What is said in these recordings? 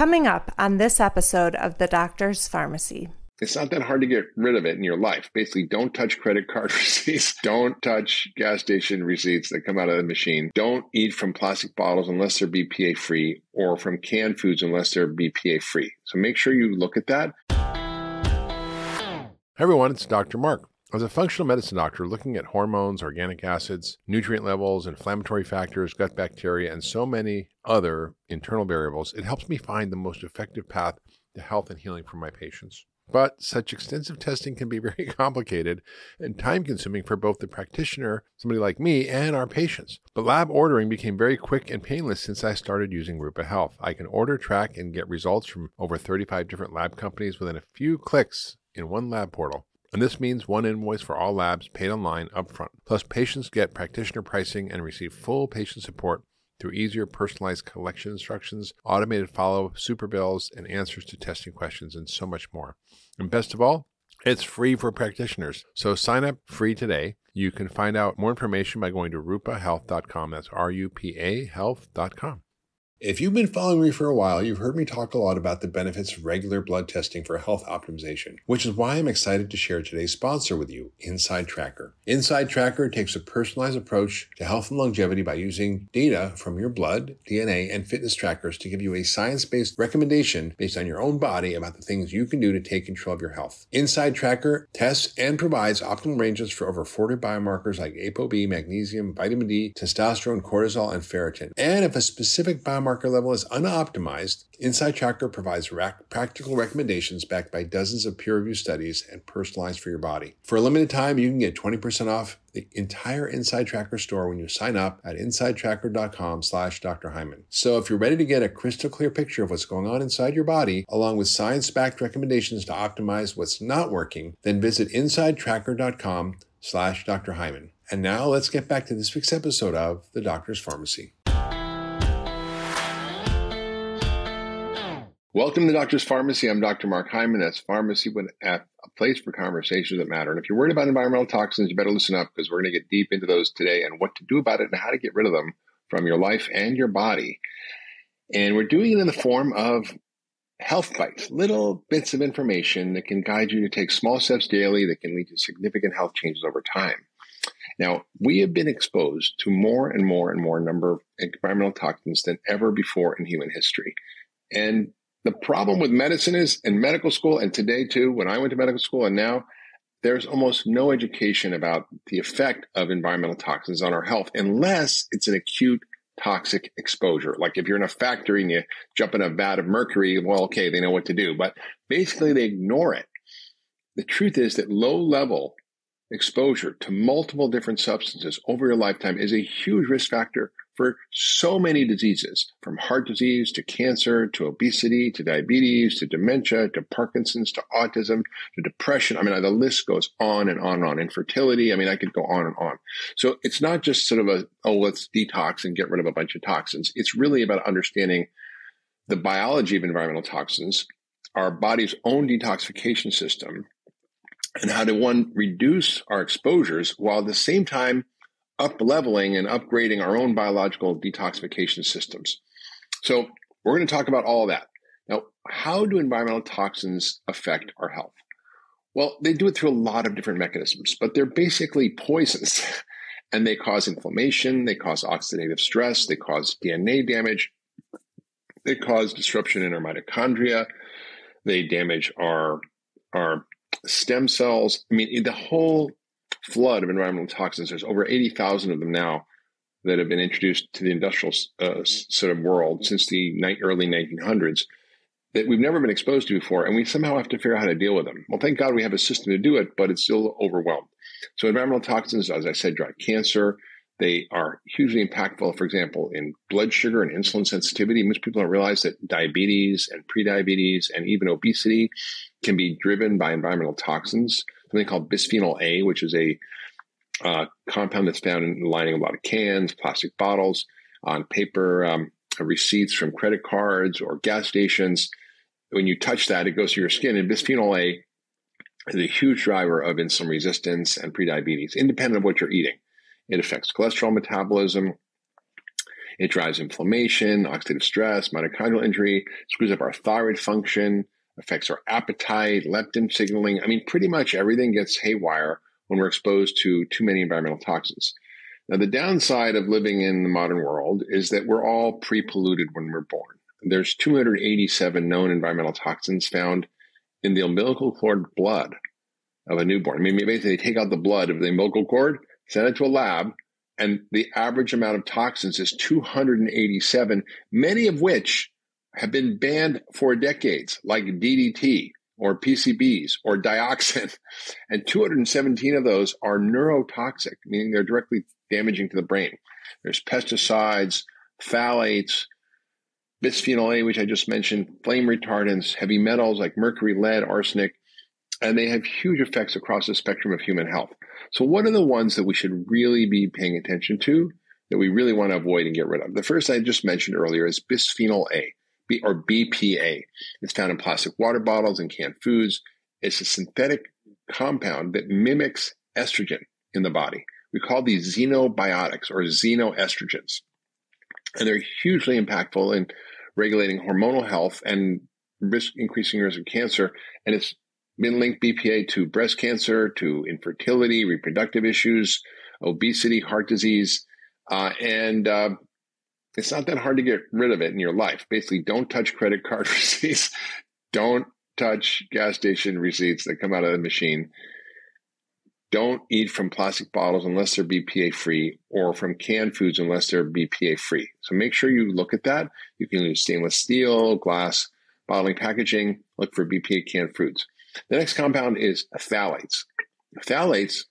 Coming up on this episode of The Doctor's Pharmacy. It's not that hard to get rid of it in your life. Basically, don't touch credit card receipts. Don't touch gas station receipts that come out of the machine. Don't eat from plastic bottles unless they're BPA free, or from canned foods unless they're BPA free. So make sure you look at that. Hey everyone, it's Dr. Mark. As a functional medicine doctor looking at hormones, organic acids, nutrient levels, inflammatory factors, gut bacteria, and so many other internal variables, it helps me find the most effective path to health and healing for my patients. But such extensive testing can be very complicated and time-consuming for both the practitioner, somebody like me, and our patients. But lab ordering became very quick and painless since I started using Rupa Health. I can order, track, and get results from over 35 different lab companies within a few clicks in one lab portal. And this means one invoice for all labs paid online upfront. Plus, patients get practitioner pricing and receive full patient support through easier personalized collection instructions, automated follow-up, super bills, and answers to testing questions, and so much more. And best of all, it's free for practitioners. So sign up free today. You can find out more information by going to rupahealth.com. That's RUPA health.com. If you've been following me for a while, you've heard me talk a lot about the benefits of regular blood testing for health optimization, which is why I'm excited to share today's sponsor with you, Inside Tracker. Inside Tracker takes a personalized approach to health and longevity by using data from your blood, DNA, and fitness trackers to give you a science-based recommendation based on your own body about the things you can do to take control of your health. Inside Tracker tests and provides optimal ranges for over 40 biomarkers like ApoB, magnesium, vitamin D, testosterone, cortisol, and ferritin. And if a specific biomarker level is unoptimized, Inside Tracker provides practical recommendations backed by dozens of peer-reviewed studies and personalized for your body. For a limited time, you can get 20% off the entire Inside Tracker store when you sign up at insidetracker.com/Dr. Hyman. So if you're ready to get a crystal clear picture of what's going on inside your body, along with science-backed recommendations to optimize what's not working, then visit insidetracker.com/Dr. Hyman. And now let's get back to this week's episode of The Doctor's Pharmacy. Welcome to Doctor's Pharmacy. I'm Dr. Mark Hyman. That's Pharmacy with F, a place for conversations that matter. And if you're worried about environmental toxins, you better listen up, because we're going to get deep into those today and what to do about it and how to get rid of them from your life and your body. And we're doing it in the form of health bites, little bits of information that can guide you to take small steps daily that can lead to significant health changes over time. Now, we have been exposed to more and more number of environmental toxins than ever before in human history. And the problem with medicine is, in medical school, and today too, when I went to medical school and now, there's almost no education about the effect of environmental toxins on our health, unless it's an acute toxic exposure. Like if you're in a factory and you jump in a vat of mercury, well, okay, they know what to do. But basically, they ignore it. The truth is that low-level exposure to multiple different substances over your lifetime is a huge risk factor for so many diseases, from heart disease to cancer to obesity to diabetes to dementia to Parkinson's to autism to depression. I mean, the list goes on and on and on. Infertility. I mean, I could go on and on. So it's not just sort of let's detox and get rid of a bunch of toxins. It's really about understanding the biology of environmental toxins, our body's own detoxification system, and how to, one, reduce our exposures while at the same time up-leveling and upgrading our own biological detoxification systems. So we're going to talk about all of that. Now, how do environmental toxins affect our health? Well, they do it through a lot of different mechanisms, but they're basically poisons. And they cause inflammation, they cause oxidative stress, they cause DNA damage, they cause disruption in our mitochondria, they damage our stem cells. I mean, the whole flood of environmental toxins, there's over 80,000 of them now that have been introduced to the industrial sort of world since the early 1900s that we've never been exposed to before, and we somehow have to figure out how to deal with them. Well, thank God we have a system to do it, but it's still overwhelmed. So environmental toxins, as I said, drive cancer. They are hugely impactful, for example, in blood sugar and insulin sensitivity. Most people don't realize that diabetes and prediabetes and even obesity can be driven by environmental toxins, something called bisphenol A, which is a compound that's found in the lining of a lot of cans, plastic bottles, on paper receipts from credit cards or gas stations. When you touch that, it goes through your skin. And bisphenol A is a huge driver of insulin resistance and prediabetes, independent of what you're eating. It affects cholesterol metabolism. It drives inflammation, oxidative stress, mitochondrial injury, screws up our thyroid function, affects our appetite, leptin signaling. I mean, pretty much everything gets haywire when we're exposed to too many environmental toxins. Now, the downside of living in the modern world is that we're all pre-polluted when we're born. There's 287 known environmental toxins found in the umbilical cord blood of a newborn. I mean, basically, they take out the blood of the umbilical cord, send it to a lab, and the average amount of toxins is 287, many of which have been banned for decades, like DDT or PCBs or dioxin. And 217 of those are neurotoxic, meaning they're directly damaging to the brain. There's pesticides, phthalates, bisphenol A, which I just mentioned, flame retardants, heavy metals like mercury, lead, arsenic, and they have huge effects across the spectrum of human health. So what are the ones that we should really be paying attention to, that we really want to avoid and get rid of? The first I just mentioned earlier is bisphenol A, or BPA. It's found in plastic water bottles and canned foods. It's a synthetic compound that mimics estrogen in the body. We call these xenobiotics or xenoestrogens. And they're hugely impactful in regulating hormonal health and increasing risk of cancer. And it's been linked, BPA, to breast cancer, to infertility, reproductive issues, obesity, heart disease. And it's not that hard to get rid of it in your life. Basically, don't touch credit card receipts. Don't touch gas station receipts that come out of the machine. Don't eat from plastic bottles unless they're BPA free, or from canned foods unless they're BPA free. So make sure you look at that. You can use stainless steel, glass, bottling, packaging. Look for BPA canned foods. The next compound is phthalates. Phthalates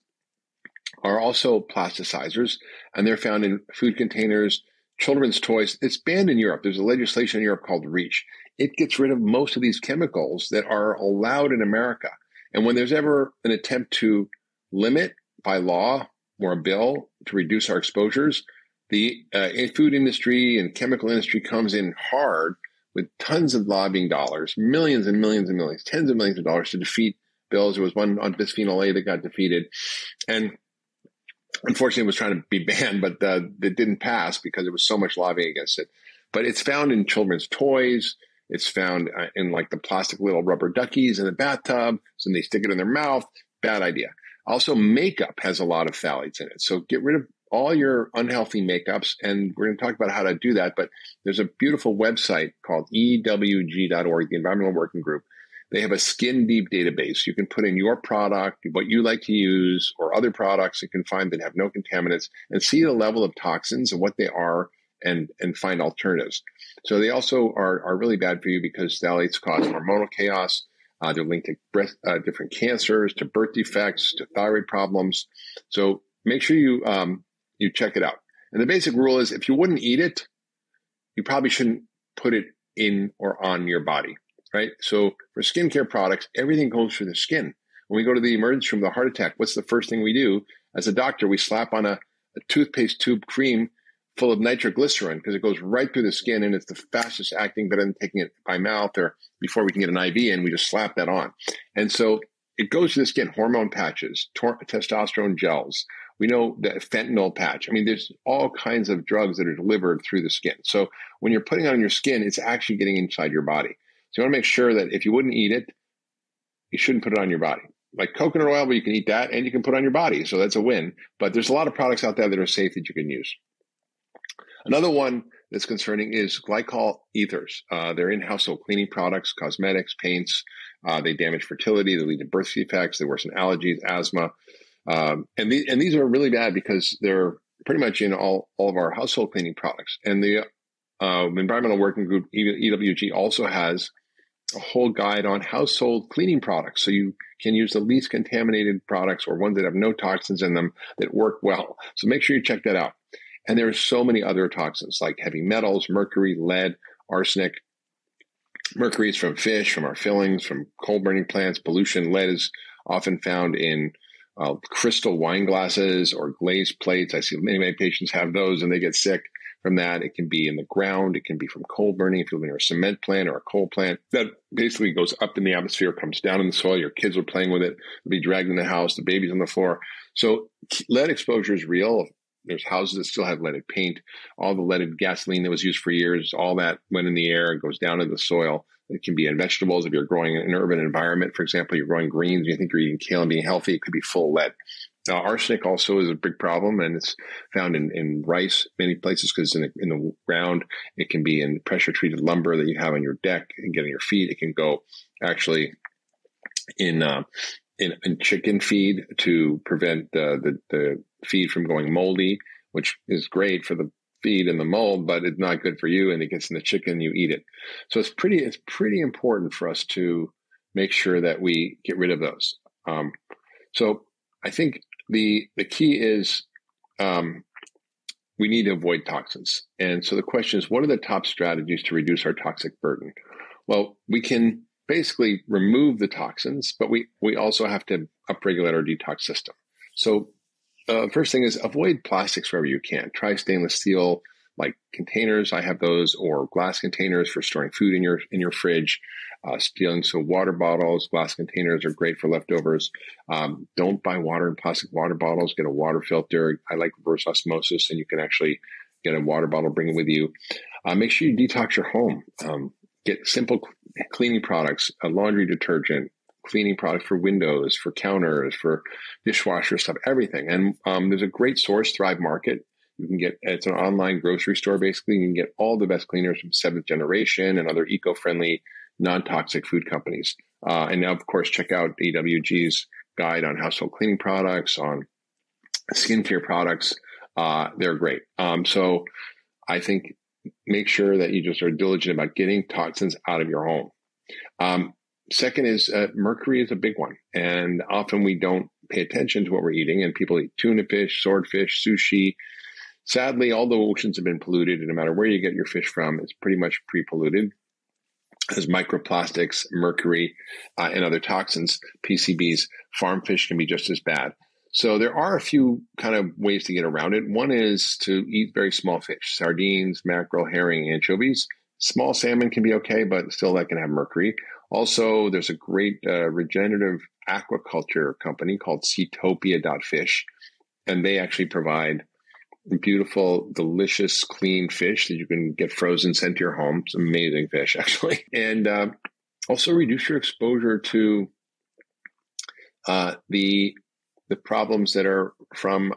are also plasticizers, and they're found in food containers, children's toys. It's banned in Europe. There's a legislation in Europe called REACH. It gets rid of most of these chemicals that are allowed in America. And when there's ever an attempt to limit by law or a bill to reduce our exposures, the food industry and chemical industry comes in hard with tons of lobbying dollars, millions and millions and millions, tens of millions of dollars to defeat bills. There was one on bisphenol A that got defeated. And unfortunately, it was trying to be banned, but it didn't pass because there was so much lobbying against it. But it's found in children's toys. It's found in like the plastic little rubber duckies in the bathtub. So they stick it in their mouth. Bad idea. Also, makeup has a lot of phthalates in it. So get rid of all your unhealthy makeups. And we're going to talk about how to do that. But there's a beautiful website called EWG.org, the Environmental Working Group. They have a skin deep database. You can put in your product, what you like to use, or other products you can find that have no contaminants, and see the level of toxins and what they are, and find alternatives. So they also are really bad for you because phthalates cause hormonal chaos. They're linked to different cancers, to birth defects, to thyroid problems. So make sure you check it out. And the basic rule is if you wouldn't eat it, you probably shouldn't put it in or on your body, right? So for skincare products, everything goes through the skin. When we go to the emergency room with a heart attack, what's the first thing we do? As a doctor, we slap on a toothpaste tube cream full of nitroglycerin because it goes right through the skin, and it's the fastest acting, better than taking it by mouth or before we can get an IV in, we just slap that on. And so it goes to the skin, hormone patches, testosterone gels. We know the fentanyl patch. I mean, there's all kinds of drugs that are delivered through the skin. So when you're putting it on your skin, it's actually getting inside your body. So you want to make sure that if you wouldn't eat it, you shouldn't put it on your body. Like coconut oil, but you can eat that and you can put it on your body. So that's a win. But there's a lot of products out there that are safe that you can use. Another one that's concerning is glycol ethers. They're in household cleaning products, cosmetics, paints. They damage fertility. They lead to birth defects. They worsen allergies, asthma. And these are really bad because they're pretty much in all of our household cleaning products. And the Environmental Working Group, EWG, also has a whole guide on household cleaning products. So you can use the least contaminated products or ones that have no toxins in them that work well. So make sure you check that out. And there are so many other toxins like heavy metals, mercury, lead, arsenic. Mercury is from fish, from our fillings, from coal burning plants. Pollution, lead is often found in crystal wine glasses or glazed plates. I see many patients have those and they get sick from that. It can be in the ground. It can be from coal burning. If you're near a cement plant or a coal plant, that basically goes up in the atmosphere, comes down in the soil. Your kids are playing with it. They'll be dragged in the house. The baby's on the floor. So lead exposure is real. There's houses that still have leaded paint. All the leaded gasoline that was used for years, all that went in the air and goes down into the soil. It can be in vegetables. If you're growing in an urban environment, for example, you're growing greens, and you think you're eating kale and being healthy, it could be full of lead. Arsenic also is a big problem, and it's found in rice many places because in the ground. It can be in pressure-treated lumber that you have on your deck and get on your feet. It can go actually in chicken feed to prevent the feed from going moldy, which is great for the feed and the mold, but it's not good for you, and it gets in the chicken, you eat it. So it's pretty important for us to make sure that we get rid of those. So I think the key is we need to avoid toxins. And so the question is, what are the top strategies to reduce our toxic burden? Well, we can basically remove the toxins, but we also have to upregulate our detox system. So first thing is avoid plastics wherever you can. Try stainless steel like containers. I have those, or glass containers for storing food in your fridge. So water bottles, glass containers are great for leftovers. Don't buy water in plastic water bottles. Get a water filter. I like reverse osmosis, and you can actually get a water bottle, bring it with you. Make sure you detox your home. Get simple cleaning products, a laundry detergent, cleaning products for windows, for counters, for dishwasher stuff, everything. And there's a great source, Thrive Market. You can get, it's an online grocery store, basically. You can get all the best cleaners from Seventh Generation and other eco-friendly, non-toxic food companies. And now, of course, check out AWG's guide on household cleaning products, on skincare products. They're great. So I think make sure that you just are diligent about getting toxins out of your home. Second is mercury is a big one. And often we don't pay attention to what we're eating, and people eat tuna fish, swordfish, sushi. Sadly, all the oceans have been polluted, and no matter where you get your fish from, it's pretty much pre-polluted. As microplastics, mercury, and other toxins, PCBs. Farm fish can be just as bad. So there are a few kind of ways to get around it. One is to eat very small fish, sardines, mackerel, herring, anchovies. Small salmon can be okay, but still that can have mercury. Also, there's a great regenerative aquaculture company called Seatopia.fish, and they actually provide beautiful, delicious, clean fish that you can get frozen, sent to your home. It's amazing fish, actually. And also reduce your exposure to the problems that are from,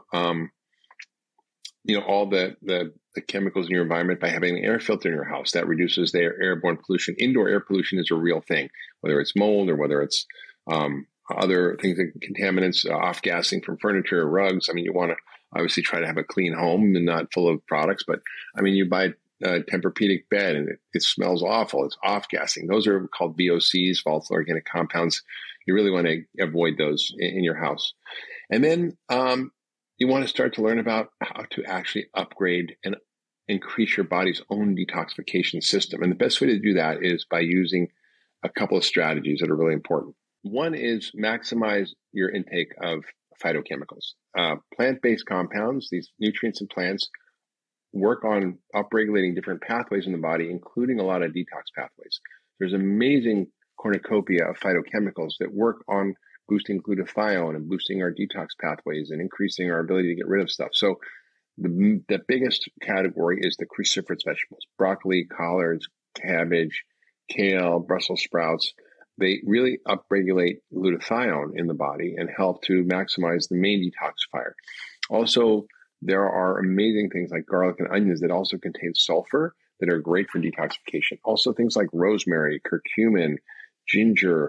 all the chemicals in your environment by having an air filter in your house. That reduces their airborne pollution. Indoor air pollution is a real thing, whether it's mold or whether it's other things like contaminants, off-gassing from furniture or rugs. I mean, you want to obviously try to have a clean home and not full of products. But I mean, you buy a Tempur-Pedic bed and it smells awful. It's off-gassing. Those are called VOCs, volatile organic compounds. You really want to avoid those in your house. And then you want to start to learn about how to actually upgrade and increase your body's own detoxification system. And the best way to do that is by using a couple of strategies that are really important. One is maximize your intake of phytochemicals. Plant-based compounds, these nutrients in plants, work on upregulating different pathways in the body, including a lot of detox pathways. There's an amazing cornucopia of phytochemicals that work on boosting glutathione and boosting our detox pathways and increasing our ability to get rid of stuff. So the biggest category is the cruciferous vegetables: broccoli, collards, cabbage, kale, Brussels sprouts. They really upregulate glutathione in the body and help to maximize the main detoxifier. Also, there are amazing things like garlic and onions that also contain sulfur that are great for detoxification. Also, things like rosemary, curcumin, ginger,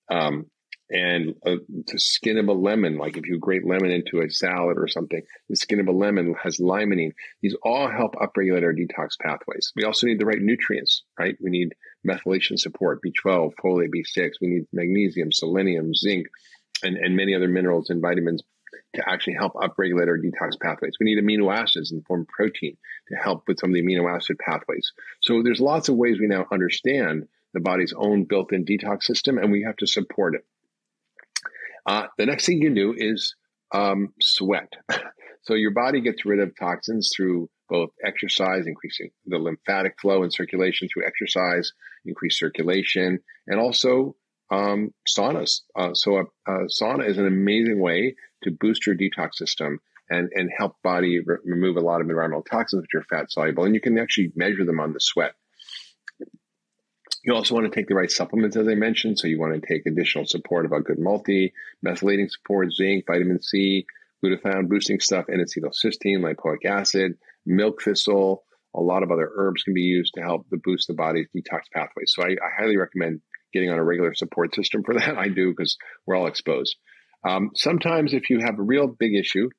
and the skin of a lemon. Like if you grate lemon into a salad or something, the skin of a lemon has limonene. These all help upregulate our detox pathways. We also need the right nutrients, right? We need methylation support, B12, folate, B6. We need magnesium, selenium, zinc, and many other minerals and vitamins to actually help upregulate our detox pathways. We need amino acids in the form of protein to help with some of the amino acid pathways. So there's lots of ways we now understand the body's own built-in detox system, and we have to support it. The next thing you can do is sweat. So your body gets rid of toxins through both exercise, increasing the lymphatic flow and circulation through exercise, increased circulation, and also saunas. So a sauna is an amazing way to boost your detox system and help body remove a lot of environmental toxins, which are fat soluble. And you can actually measure them on the sweat. You also want to take the right supplements, as I mentioned. So you want to take additional support of a good multi, methylating support, zinc, vitamin C, glutathione boosting stuff, N-acetylcysteine, lipoic acid, milk thistle. A lot of other herbs can be used to help to boost the body's detox pathways. So I highly recommend getting on a regular support system for that. I do, because we're all exposed. Sometimes if you have a real big issue,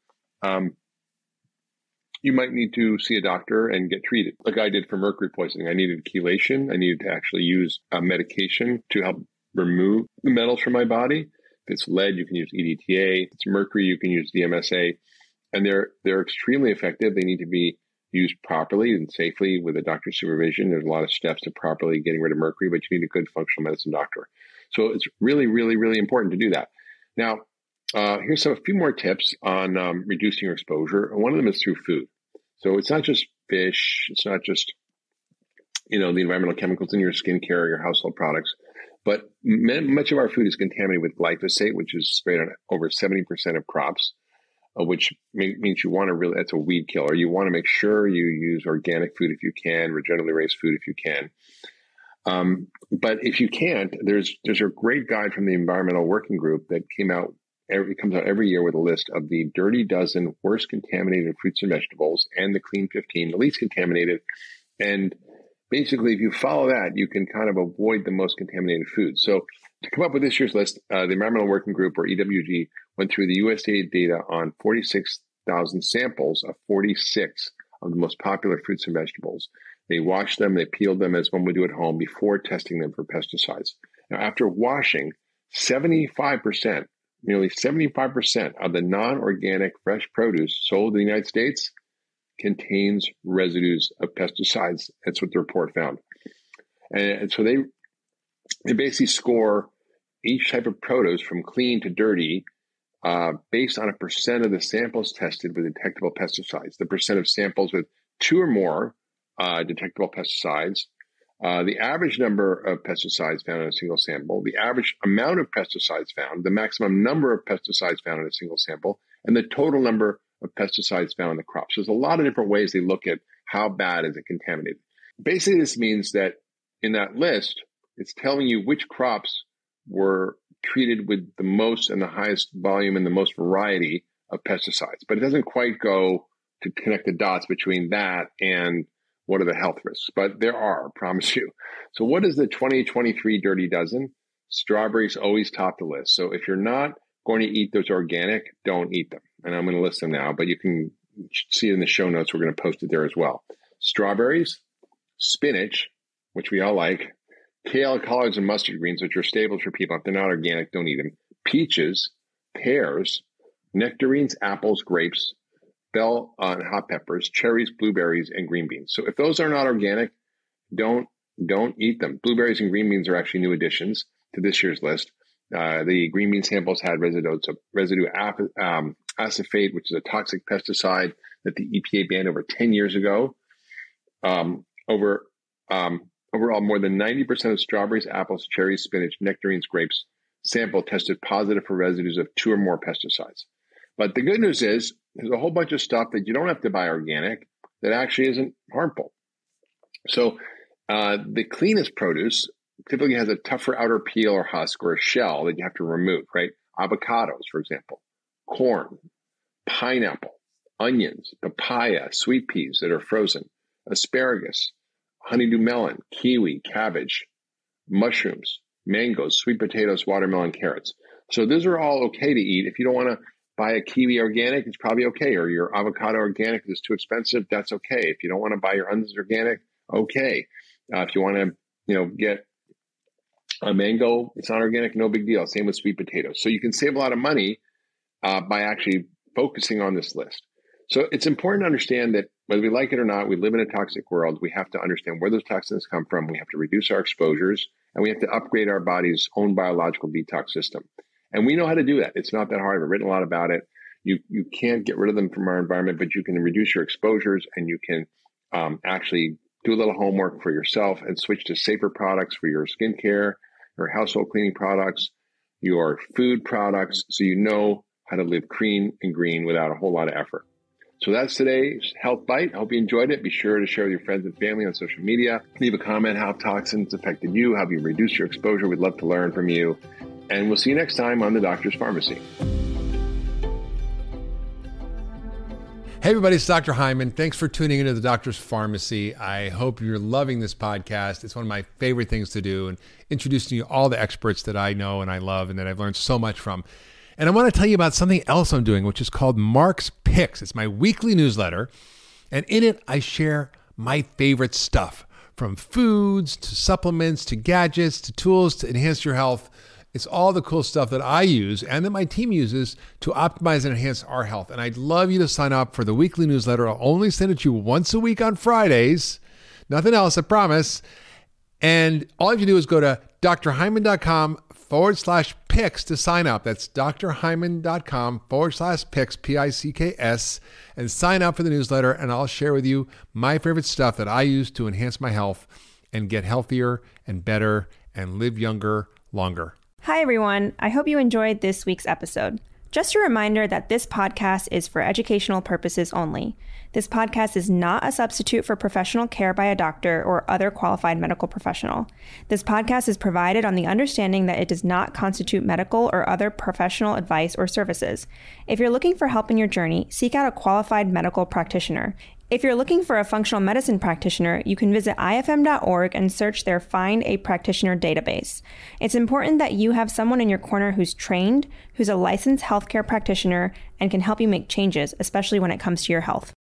you might need to see a doctor and get treated. Like I did for mercury poisoning. I needed chelation. I needed to actually use a medication to help remove the metals from my body. If it's lead, you can use EDTA. If it's mercury, you can use DMSA. And they're extremely effective. They need to be used properly and safely with a doctor's supervision. There's a lot of steps to properly getting rid of mercury, but you need a good functional medicine doctor. So it's really, really, really important to do that. Now, here's a few more tips on reducing your exposure. And one of them is through food. So it's not just fish. It's not just, the environmental chemicals in your skincare or your household products, but much of our food is contaminated with glyphosate, which is sprayed on over 70% of crops, which means you want to really, that's a weed killer. You want to make sure you use organic food if you can, regeneratively raised food if you can. But if you can't, there's a great guide from the Environmental Working Group that comes out every year with a list of the dirty dozen worst contaminated fruits and vegetables and the clean 15, the least contaminated. And basically, if you follow that, you can kind of avoid the most contaminated foods. So to come up with this year's list, the Environmental Working Group, or EWG, went through the USDA data on 46,000 samples of 46 of the most popular fruits and vegetables. They washed them, they peeled them as one would do at home before testing them for pesticides. Now, after washing, nearly 75% of the non-organic fresh produce sold in the United States contains residues of pesticides. That's what the report found. And so they basically score each type of produce from clean to dirty based on a percent of the samples tested with detectable pesticides. The percent of samples with 2 or more detectable pesticides, the average number of pesticides found in a single sample, the average amount of pesticides found, the maximum number of pesticides found in a single sample, and the total number of pesticides found in the crop. So there's a lot of different ways they look at how bad is it contaminated. Basically, this means that in that list, it's telling you which crops were treated with the most and the highest volume and the most variety of pesticides. But it doesn't quite go to connect the dots between that and what are the health risks? But there are, I promise you. So what is the 2023 Dirty Dozen? Strawberries always top the list. So if you're not going to eat those organic, don't eat them. And I'm going to list them now, but you can see it in the show notes. We're going to post it there as well. Strawberries, spinach, which we all like, kale, collards, and mustard greens, which are staples for people. If they're not organic, don't eat them. Peaches, pears, nectarines, apples, grapes, bell and hot peppers, cherries, blueberries, and green beans. So if those are not organic, don't eat them. Blueberries and green beans are actually new additions to this year's list. The green bean samples had residue acephate, which is a toxic pesticide that the EPA banned over 10 years ago. Overall, more than 90% of strawberries, apples, cherries, spinach, nectarines, grapes sample tested positive for residues of 2 or more pesticides. But the good news is there's a whole bunch of stuff that you don't have to buy organic that actually isn't harmful. So the cleanest produce typically has a tougher outer peel or husk or a shell that you have to remove, right? Avocados, for example, corn, pineapple, onions, papaya, sweet peas that are frozen, asparagus, honeydew melon, kiwi, cabbage, mushrooms, mangoes, sweet potatoes, watermelon, carrots. So those are all okay to eat. If you don't want to buy a kiwi organic, it's probably okay. Or your avocado organic is too expensive, that's okay. If you don't want to buy your onions organic, okay. If you want to, get a mango, it's not organic, no big deal. Same with sweet potatoes. So you can save a lot of money by actually focusing on this list. So it's important to understand that whether we like it or not, we live in a toxic world. We have to understand where those toxins come from. We have to reduce our exposures, and we have to upgrade our body's own biological detox system. And we know how to do that. It's not that hard. I've written a lot about it. You can't get rid of them from our environment, but you can reduce your exposures, and you can actually do a little homework for yourself and switch to safer products for your skincare, your household cleaning products, your food products, so you know how to live clean and green without a whole lot of effort. So that's today's Health Bite. I hope you enjoyed it. Be sure to share with your friends and family on social media. Leave a comment how toxins affected you, how you reduced your exposure. We'd love to learn from you. And we'll see you next time on The Doctor's Pharmacy. Hey everybody, it's Dr. Hyman. Thanks for tuning into The Doctor's Pharmacy. I hope you're loving this podcast. It's one of my favorite things to do, and introducing you all the experts that I know and I love and that I've learned so much from. And I want to tell you about something else I'm doing, which is called Mark's Picks. It's my weekly newsletter, and in it I share my favorite stuff, from foods to supplements to gadgets to tools to enhance your health. It's all the cool stuff that I use and that my team uses to optimize and enhance our health. And I'd love you to sign up for the weekly newsletter. I'll only send it to you once a week on Fridays. Nothing else, I promise. And all you have to do is go to drhyman.com/picks to sign up. That's drhyman.com/picks, P-I-C-K-S, and sign up for the newsletter. And I'll share with you my favorite stuff that I use to enhance my health and get healthier and better and live younger, longer. Hi, everyone. I hope you enjoyed this week's episode. Just a reminder that this podcast is for educational purposes only. This podcast is not a substitute for professional care by a doctor or other qualified medical professional. This podcast is provided on the understanding that it does not constitute medical or other professional advice or services. If you're looking for help in your journey, seek out a qualified medical practitioner. If you're looking for a functional medicine practitioner, you can visit ifm.org and search their Find a Practitioner database. It's important that you have someone in your corner who's trained, who's a licensed healthcare practitioner, and can help you make changes, especially when it comes to your health.